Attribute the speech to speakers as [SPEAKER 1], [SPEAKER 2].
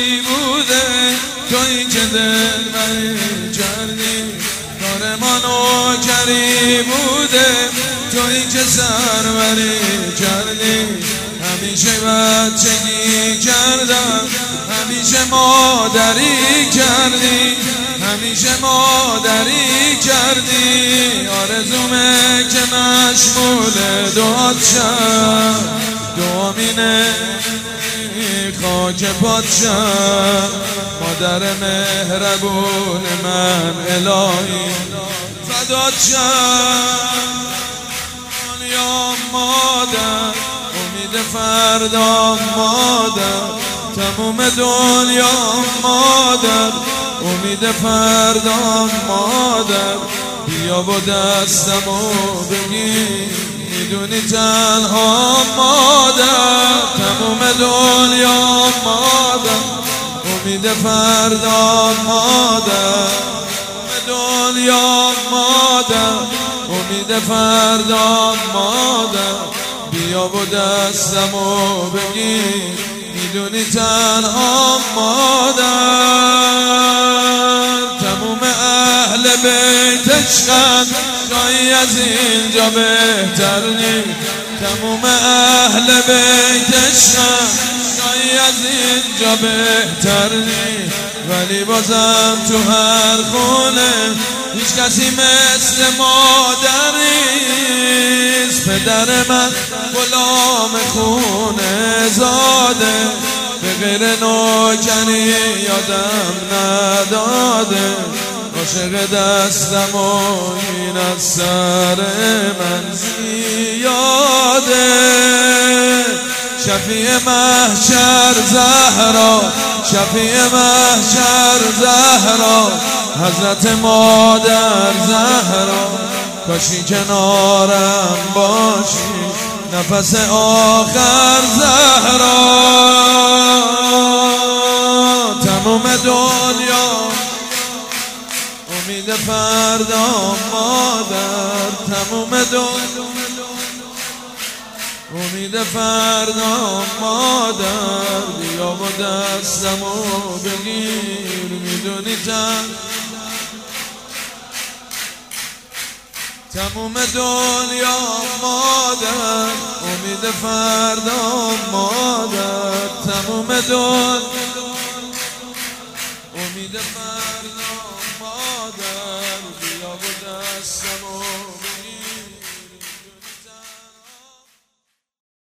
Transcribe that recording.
[SPEAKER 1] عجیبی بوده، تویی که دل بری کردی. کار ما نوکری بوده، تویی که سروری کردی. همیشه بچگی کردم، همیشه مادری کردی، همیشه مادری کردی. آرزومه که مشمول دعات شم، دعامینه خاک پات شم. مادر مهربون من الهی فدات شم. یا مادر امید فردا، مادر تموم دنیا، مادر امید فردا، مادر بیا و دستمو بگیر. میدونی تنها مادر تموم دنیا، مادر امید فردا، مادر دنیا، مادر امید فردا، مادر بیا و دستمو بگیر. میدونی تنها مادر تموم اهل بیت عشقن، جایی از اینجا بهتر نی. تموم اهل بیت عشقن، جایی از اینجا بهتر نی. ولی بازم تو هر خونه هیچ کسی مثل مادر نیست. پدر من غلام خونه زاده، به غیر نوکری یادم نداده. عاشق دستم و این از سر من زیاده. شفیع محشر زهرا، شفیع محشر زهرا، حضرت مادر زهرا. کاشی کنارم باشی نفس آخر زهرا. تموم دنیا امید فردا، مادر تموم دنیا امید فردا، مادر بیا و دستمو بگیر. میدونی تموم دنیا، مادر امید فردا، مادر تموم دنیا امید فردا، مادر بیا و دستمو